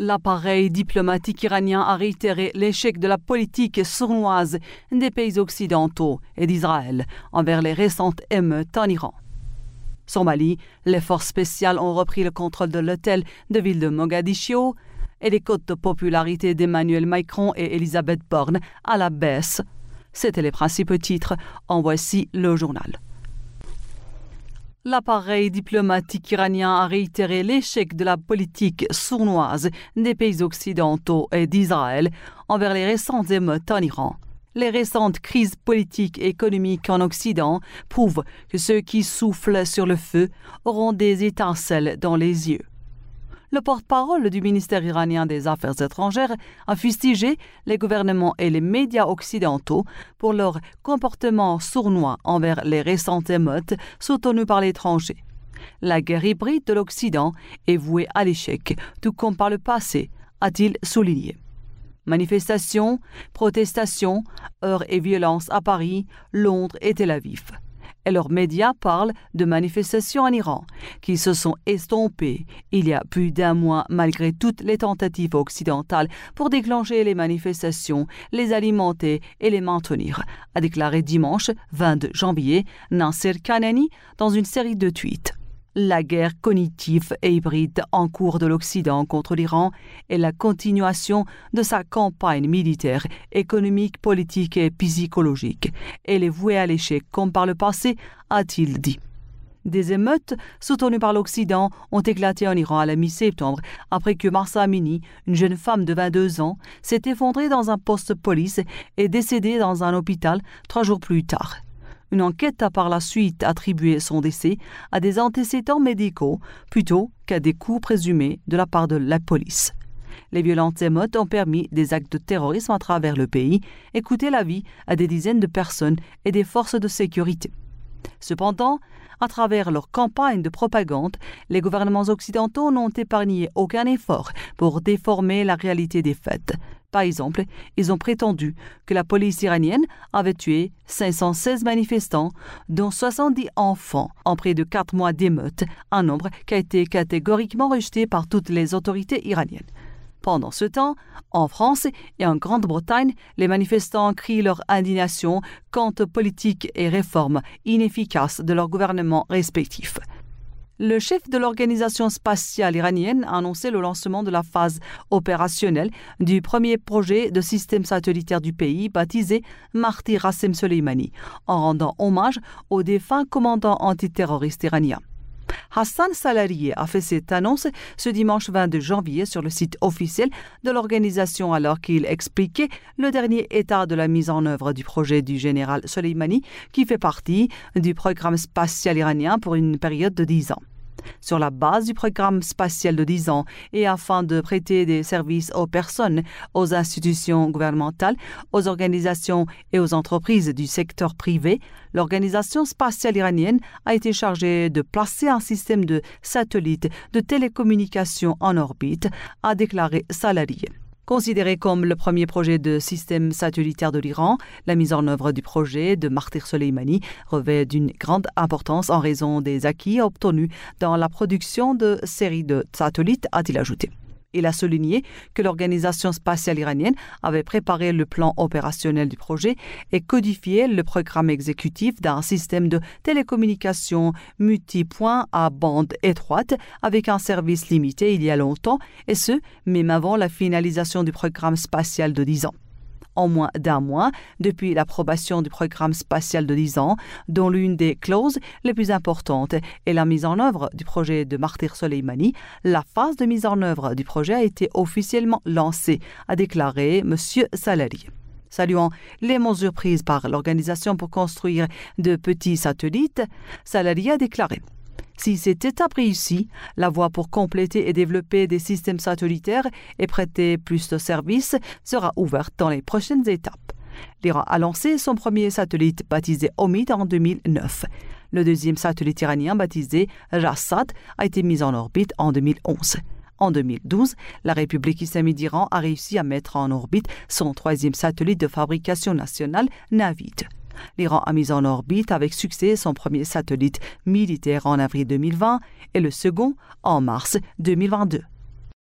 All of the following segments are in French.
L'appareil diplomatique iranien a réitéré l'échec de la politique sournoise des pays occidentaux et d'Israël envers les récentes émeutes en Iran. Somalie, les forces spéciales ont repris le contrôle de l'hôtel de ville de Mogadiscio et les cotes de popularité d'Emmanuel Macron et Elisabeth Borne à la baisse. C'étaient les principaux titres. En voici le journal. L'appareil diplomatique iranien a réitéré l'échec de la politique sournoise des pays occidentaux et d'Israël envers les récentes émeutes en Iran. Les récentes crises politiques et économiques en Occident prouvent que ceux qui soufflent sur le feu auront des étincelles dans les yeux. Le porte-parole du ministère iranien des Affaires étrangères a fustigé les gouvernements et les médias occidentaux pour leur comportement sournois envers les récentes émeutes soutenues par l'étranger. La guerre hybride de l'Occident est vouée à l'échec, tout comme par le passé, a-t-il souligné. Manifestations, protestations, heurts et violences à Paris, Londres et Tel Aviv. Et leurs médias parlent de manifestations en Iran, qui se sont estompées il y a plus d'un mois malgré toutes les tentatives occidentales pour déclencher les manifestations, les alimenter et les maintenir, a déclaré dimanche 22 janvier Nasser Kanani dans une série de tweets. La guerre cognitive et hybride en cours de l'Occident contre l'Iran est la continuation de sa campagne militaire, économique, politique et psychologique. Elle est vouée à l'échec comme par le passé, a-t-il dit. Des émeutes soutenues par l'Occident ont éclaté en Iran à la mi-septembre après que Mahsa Amini, une jeune femme de 22 ans, s'est effondrée dans un poste de police et décédée dans un hôpital 3 jours plus tard. Une enquête a par la suite attribué son décès à des antécédents médicaux plutôt qu'à des coups présumés de la part de la police. Les violentes émeutes ont permis des actes de terrorisme à travers le pays et coûté la vie à des dizaines de personnes et des forces de sécurité. Cependant, à travers leur campagne de propagande, les gouvernements occidentaux n'ont épargné aucun effort pour déformer la réalité des faits. Par exemple, ils ont prétendu que la police iranienne avait tué 516 manifestants, dont 70 enfants, en près de 4 mois d'émeutes, un nombre qui a été catégoriquement rejeté par toutes les autorités iraniennes. Pendant ce temps, en France et en Grande-Bretagne, les manifestants crient leur indignation quant aux politiques et réformes inefficaces de leurs gouvernements respectifs. Le chef de l'organisation spatiale iranienne a annoncé le lancement de la phase opérationnelle du premier projet de système satellitaire du pays baptisé Marty Rassem Soleimani, en rendant hommage au défunt commandant antiterroriste iranien. Hassan Salarié a fait cette annonce ce dimanche 22 janvier sur le site officiel de l'organisation alors qu'il expliquait le dernier état de la mise en œuvre du projet du général Soleimani qui fait partie du programme spatial iranien pour une période de 10 ans. Sur la base du programme spatial de 10 ans et afin de prêter des services aux personnes, aux institutions gouvernementales, aux organisations et aux entreprises du secteur privé, l'organisation spatiale iranienne a été chargée de placer un système de satellites de télécommunications en orbite, a déclaré Salarié. Considéré comme le premier projet de système satellitaire de l'Iran, la mise en œuvre du projet de Marty Soleimani revêt d'une grande importance en raison des acquis obtenus dans la production de séries de satellites, a-t-il ajouté. Il a souligné que l'organisation spatiale iranienne avait préparé le plan opérationnel du projet et codifié le programme exécutif d'un système de télécommunications multipoint à bande étroite avec un service limité il y a longtemps, et ce, même avant la finalisation du programme spatial de 10 ans. En moins d'un mois, depuis l'approbation du programme spatial de 10 ans, dont l'une des clauses les plus importantes est la mise en œuvre du projet de Marty Soleimani, la phase de mise en œuvre du projet a été officiellement lancée, a déclaré M. Salarié. Saluant les mesures prises par l'organisation pour construire de petits satellites, Salarié a déclaré: si cette étape réussit, la voie pour compléter et développer des systèmes satellitaires et prêter plus de services sera ouverte dans les prochaines étapes. L'Iran a lancé son premier satellite baptisé Omid en 2009. Le deuxième satellite iranien baptisé Rassad a été mis en orbite en 2011. En 2012, la République islamique d'Iran a réussi à mettre en orbite son troisième satellite de fabrication nationale, Navid. L'Iran a mis en orbite avec succès son premier satellite militaire en avril 2020 et le second en mars 2022.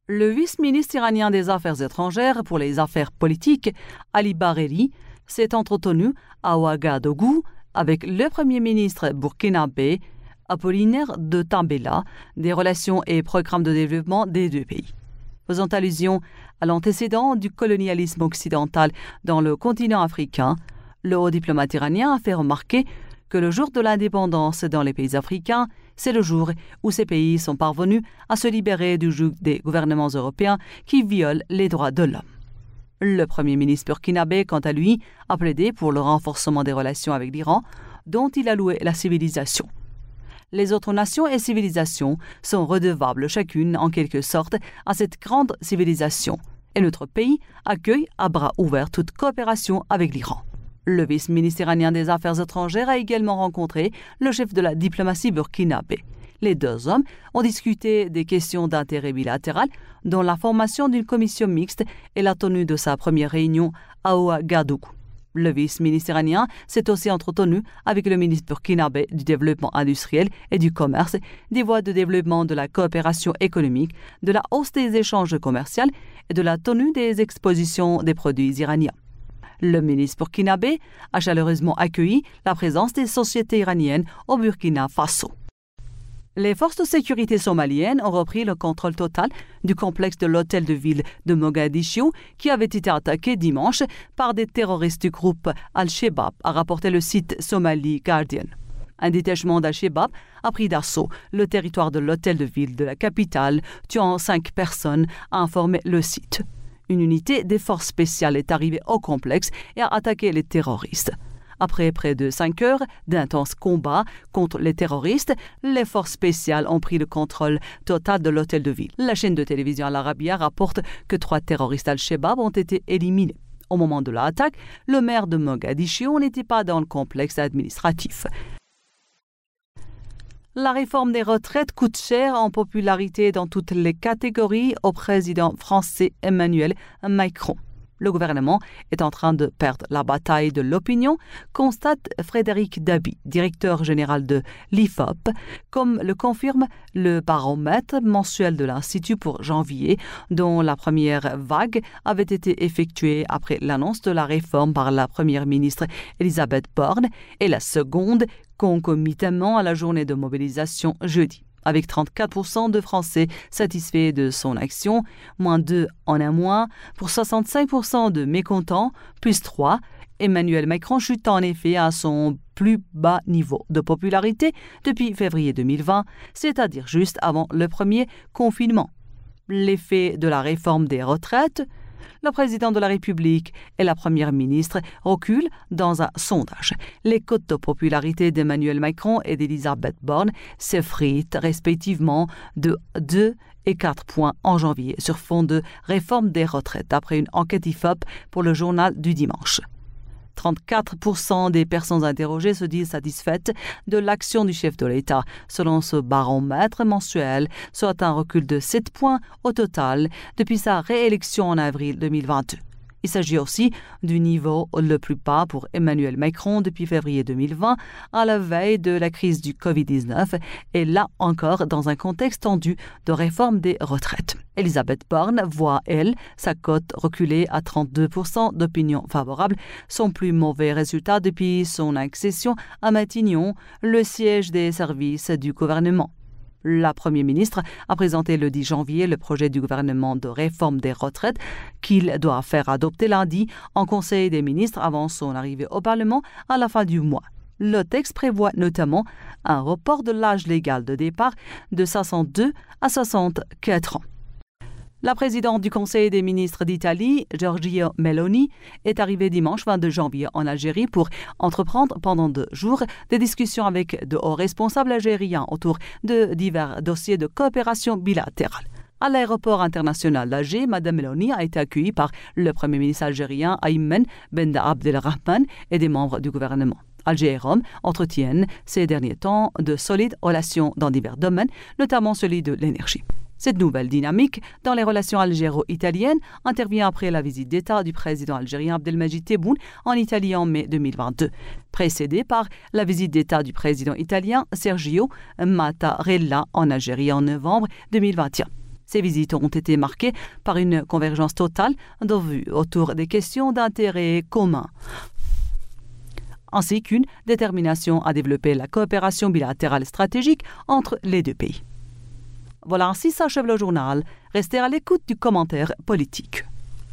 Le vice-ministre iranien des Affaires étrangères pour les affaires politiques, Ali Bareli, s'est entretenu à Ouagadougou avec le premier ministre burkinabé, Apollinaire de Tambela, des relations et programmes de développement des deux pays. Faisant allusion à l'antécédent du colonialisme occidental dans le continent africain, le haut diplomate iranien a fait remarquer que le jour de l'indépendance dans les pays africains, c'est le jour où ces pays sont parvenus à se libérer du joug des gouvernements européens qui violent les droits de l'homme. Le premier ministre burkinabé, quant à lui, a plaidé pour le renforcement des relations avec l'Iran, dont il a loué la civilisation. Les autres nations et civilisations sont redevables chacune, en quelque sorte, à cette grande civilisation, et notre pays accueille à bras ouverts toute coopération avec l'Iran. Le vice-ministre iranien des Affaires étrangères a également rencontré le chef de la diplomatie burkinabé. Les deux hommes ont discuté des questions d'intérêt bilatéral, dont la formation d'une commission mixte et la tenue de sa première réunion à Ouagadougou. Le vice-ministre iranien s'est aussi entretenu avec le ministre burkinabé du développement industriel et du commerce, des voies de développement de la coopération économique, de la hausse des échanges commerciaux et de la tenue des expositions des produits iraniens. Le ministre burkinabé a chaleureusement accueilli la présence des sociétés iraniennes au Burkina Faso. Les forces de sécurité somaliennes ont repris le contrôle total du complexe de l'hôtel de ville de Mogadiscio qui avait été attaqué dimanche par des terroristes du groupe Al-Shabaab, a rapporté le site Somali Guardian. Un détachement d'Al-Shabaab a pris d'assaut le territoire de l'hôtel de ville de la capitale, tuant 5 personnes, a informé le site. Une unité des forces spéciales est arrivée au complexe et a attaqué les terroristes. Après près de 5 heures d'intenses combats contre les terroristes, les forces spéciales ont pris le contrôle total de l'hôtel de ville. La chaîne de télévision Al Arabiya rapporte que 3 terroristes Al-Shabaab ont été éliminés. Au moment de l'attaque, le maire de Mogadiscio n'était pas dans le complexe administratif. La réforme des retraites coûte cher en popularité dans toutes les catégories au président français Emmanuel Macron. Le gouvernement est en train de perdre la bataille de l'opinion, constate Frédéric Dabi, directeur général de l'IFOP, comme le confirme le baromètre mensuel de l'Institut pour janvier, dont la première vague avait été effectuée après l'annonce de la réforme par la première ministre Elisabeth Borne et la seconde concomitamment à la journée de mobilisation jeudi. Avec 34% de Français satisfaits de son action, moins 2 en un mois, pour 65% de mécontents, plus 3, Emmanuel Macron chute en effet à son plus bas niveau de popularité depuis février 2020, c'est-à-dire juste avant le premier confinement. L'effet de la réforme des retraites, le président de la République et la première ministre reculent dans un sondage. Les cotes de popularité d'Emmanuel Macron et d'Elisabeth Borne s'effritent respectivement de 2 et 4 points en janvier sur fond de réforme des retraites, d'après une enquête IFOP pour le journal du dimanche. 34% des personnes interrogées se disent satisfaites de l'action du chef de l'État, selon ce baromètre mensuel, soit un recul de 7 points au total depuis sa réélection en avril 2022. Il s'agit aussi du niveau le plus bas pour Emmanuel Macron depuis février 2020, à la veille de la crise du Covid-19, et là encore dans un contexte tendu de réforme des retraites. Elisabeth Borne voit, elle, sa cote reculer à 32% d'opinion favorable, son plus mauvais résultat depuis son accession à Matignon, le siège des services du gouvernement. La Première ministre a présenté le 10 janvier le projet du gouvernement de réforme des retraites qu'il doit faire adopter lundi en Conseil des ministres avant son arrivée au Parlement à la fin du mois. Le texte prévoit notamment un report de l'âge légal de départ de 62 à 64 ans. La présidente du Conseil des ministres d'Italie, Giorgia Meloni, est arrivée dimanche 22 janvier en Algérie pour entreprendre pendant 2 jours des discussions avec de hauts responsables algériens autour de divers dossiers de coopération bilatérale. À l'aéroport international d'Alger, Mme Meloni a été accueillie par le Premier ministre algérien Aymen Ben Abdelrahman et des membres du gouvernement. Alger et Rome entretiennent ces derniers temps de solides relations dans divers domaines, notamment celui de l'énergie. Cette nouvelle dynamique dans les relations algéro-italiennes intervient après la visite d'État du président algérien Abdelmajid Tebboune en Italie en mai 2022, précédée par la visite d'État du président italien Sergio Mattarella en Algérie en novembre 2021. Ces visites ont été marquées par une convergence totale de vues autour des questions d'intérêt commun, ainsi qu'une détermination à développer la coopération bilatérale stratégique entre les deux pays. Voilà, ainsi s'achève le journal. Restez à l'écoute du commentaire politique.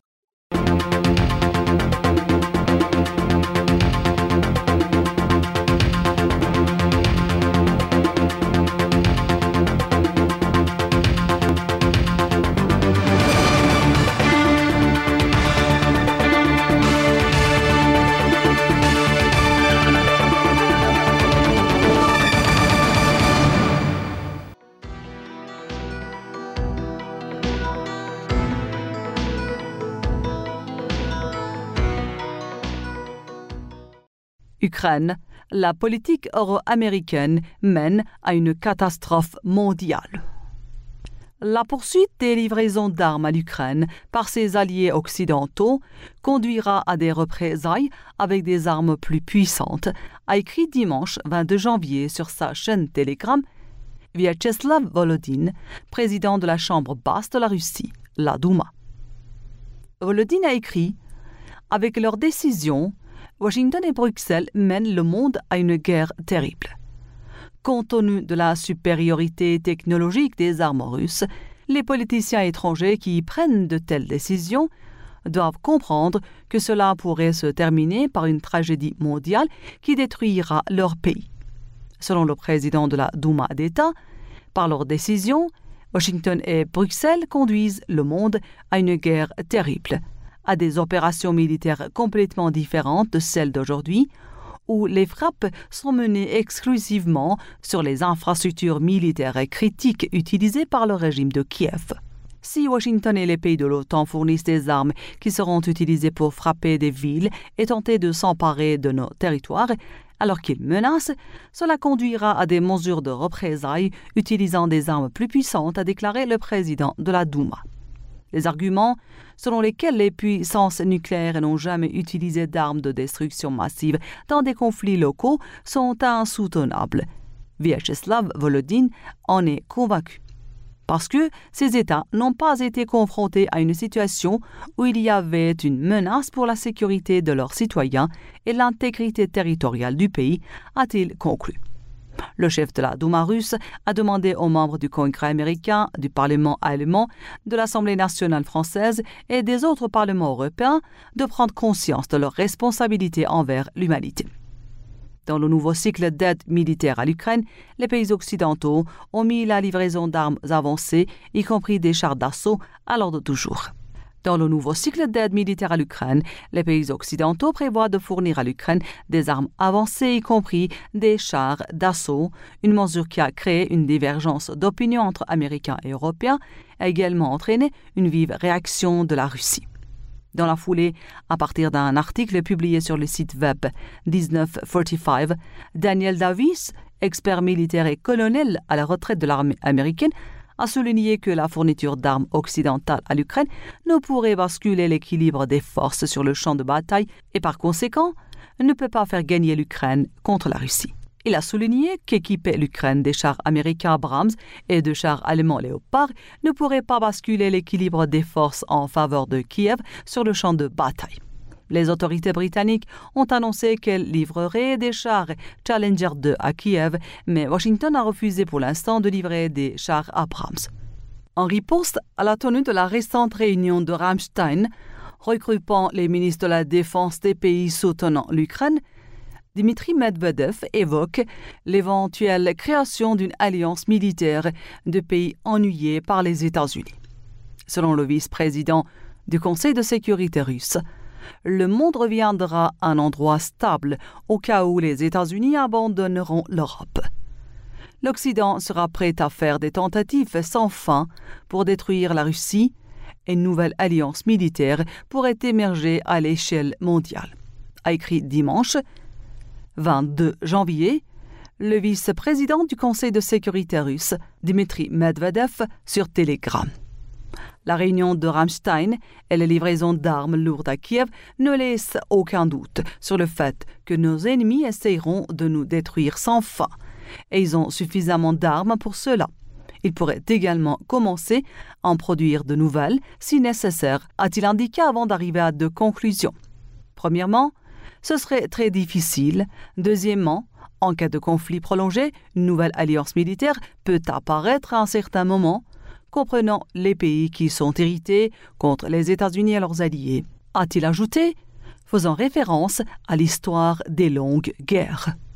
Ukraine, la politique euro-américaine mène à une catastrophe mondiale. La poursuite des livraisons d'armes à l'Ukraine par ses alliés occidentaux conduira à des représailles avec des armes plus puissantes, a écrit dimanche 22 janvier sur sa chaîne Telegram Vyacheslav Volodin, président de la Chambre basse de la Russie, la Douma. Volodin a écrit « Avec leurs décisions, Washington et Bruxelles mènent le monde à une guerre terrible. Compte tenu de la supériorité technologique des armes russes, les politiciens étrangers qui prennent de telles décisions doivent comprendre que cela pourrait se terminer par une tragédie mondiale qui détruira leur pays. Selon le président de la Douma d'État, par leurs décisions, Washington et Bruxelles conduisent le monde à une guerre terrible, à des opérations militaires complètement différentes de celles d'aujourd'hui, où les frappes sont menées exclusivement sur les infrastructures militaires critiques utilisées par le régime de Kiev. Si Washington et les pays de l'OTAN fournissent des armes qui seront utilisées pour frapper des villes et tenter de s'emparer de nos territoires, alors qu'ils menacent, cela conduira à des mesures de représailles utilisant des armes plus puissantes, a déclaré le président de la Douma. Les arguments selon lesquels les puissances nucléaires n'ont jamais utilisé d'armes de destruction massive dans des conflits locaux sont insoutenables. Vyacheslav Volodin en est convaincu. Parce que ces États n'ont pas été confrontés à une situation où il y avait une menace pour la sécurité de leurs citoyens et l'intégrité territoriale du pays, a-t-il conclu. Le chef de la Douma russe a demandé aux membres du Congrès américain, du Parlement allemand, de l'Assemblée nationale française et des autres parlements européens de prendre conscience de leurs responsabilités envers l'humanité. Dans le nouveau cycle d'aide militaire à l'Ukraine, les pays occidentaux ont mis la livraison d'armes avancées, y compris des chars d'assaut, à l'ordre du jour. Dans le nouveau cycle d'aide militaire à l'Ukraine, les pays occidentaux prévoient de fournir à l'Ukraine des armes avancées, y compris des chars d'assaut, une mesure qui a créé une divergence d'opinion entre Américains et Européens, a également entraîné une vive réaction de la Russie. Dans la foulée, à partir d'un article publié sur le site web 1945, Daniel Davis, expert militaire et colonel à la retraite de l'armée américaine, a souligné que la fourniture d'armes occidentales à l'Ukraine ne pourrait basculer l'équilibre des forces sur le champ de bataille et par conséquent ne peut pas faire gagner l'Ukraine contre la Russie. Il a souligné qu'équiper l'Ukraine des chars américains Abrams et de chars allemands Léopard ne pourrait pas basculer l'équilibre des forces en faveur de Kiev sur le champ de bataille. Les autorités britanniques ont annoncé qu'elles livreraient des chars Challenger 2 à Kiev, mais Washington a refusé pour l'instant de livrer des chars Abrams. En riposte à la tenue de la récente réunion de Ramstein, regroupant les ministres de la Défense des pays soutenant l'Ukraine, Dmitry Medvedev évoque l'éventuelle création d'une alliance militaire de pays ennuyés par les États-Unis. Selon le vice-président du Conseil de sécurité russe, le monde reviendra à un endroit stable au cas où les États-Unis abandonneront l'Europe. L'Occident sera prêt à faire des tentatives sans fin pour détruire la Russie et une nouvelle alliance militaire pourrait émerger à l'échelle mondiale, a écrit dimanche 22 janvier le vice-président du Conseil de sécurité russe, Dmitry Medvedev, sur Telegram. La réunion de Ramstein et les livraisons d'armes lourdes à Kiev ne laissent aucun doute sur le fait que nos ennemis essaieront de nous détruire sans fin, et ils ont suffisamment d'armes pour cela. Il pourrait également commencer à en produire de nouvelles si nécessaire, a-t-il indiqué avant d'arriver à deux conclusions. Premièrement, ce serait très difficile. Deuxièmement, en cas de conflit prolongé, une nouvelle alliance militaire peut apparaître à un certain moment, comprenant les pays qui sont irrités contre les États-Unis et leurs alliés, a-t-il ajouté, faisant référence à l'histoire des longues guerres.